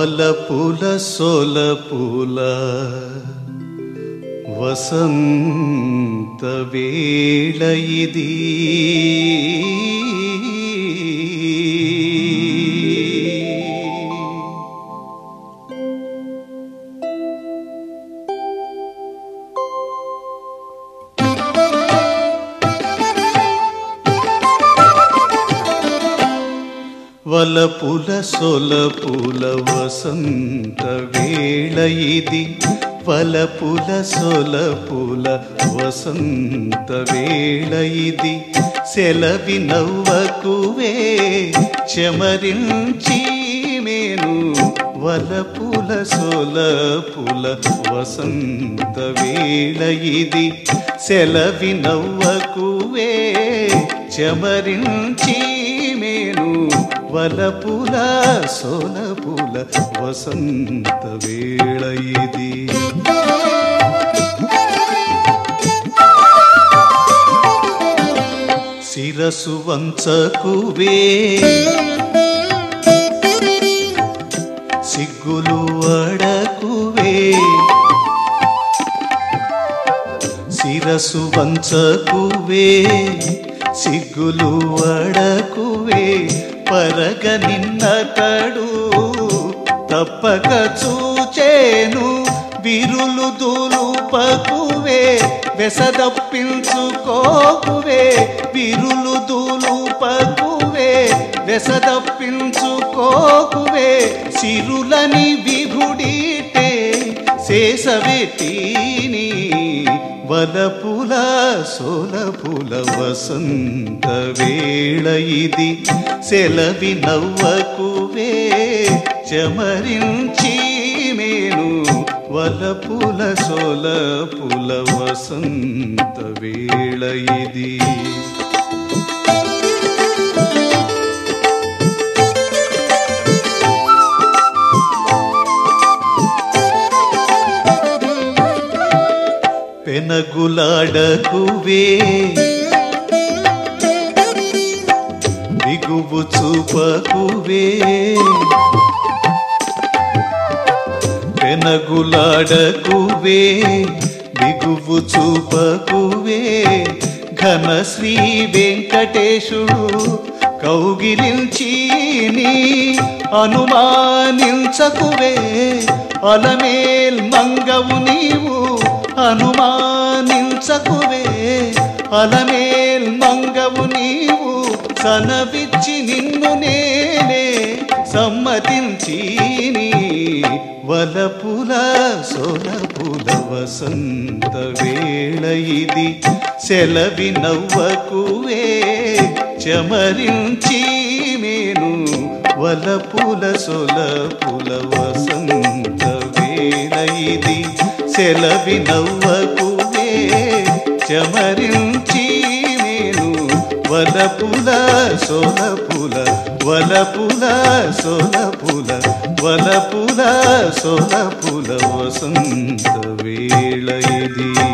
వలపుల సొలపుల వసంత వేళ ఇది వలపుల సొలపుల వసంత వేళ ఇది వలపుల సొలపుల వసంత వేళ ఇది సెలవి నవ్వకువే చెమరించి మేను వలపుల సొలపుల వసంత వేళ ఇది సెలవి నవ్వకువే చెమరించి మేను వలపుల సొలపుల వసంత వేళ ఇది శిరసు వంచకువే సిగ్గులు అడకువే శిరసు వంచకువే సిగ్గులు అడకువే పరగ నిన్నతడు తప్పక చూచేను బిరులు దులుపకువే వెసదప్పించుకోకువే బిరులు దులుపకువే వెసదప్పించుకోకువే సిరులని విభుడిటే శేషవెట్టిని వలపుల సొలపుల వసంత వేళ ఇది సెలవి నవ్వకువే చెమరించి మేను వలపుల సొలపుల వసంత వేళ ఇది పెనగులాడకువే బిగువు చూపకువే పెనగులాడకువే బిగువు చూపకువే ఘన శ్రీ వెంకటేశుడు కౌగిలించి నీ అనుమానించకువే అలమేల్ మంగవు నీవు అనుమానించకువే అలమేల్ మంగవు నీవు సనవిచ్చి నిన్ను నేనే సమ్మతించి వలపుల సొలపుల వసంత వేళ ఇది సెలవి నవ్వకువే చెమరించి మేను వలపుల సొలపుల వసంత వేళ ఇది సెలవి నవ్వకువే చెమరించి మేను వలపుల సొలపుల వలపుల సొలపుల వలపుల సొలపుల వసంత వేళ ఇది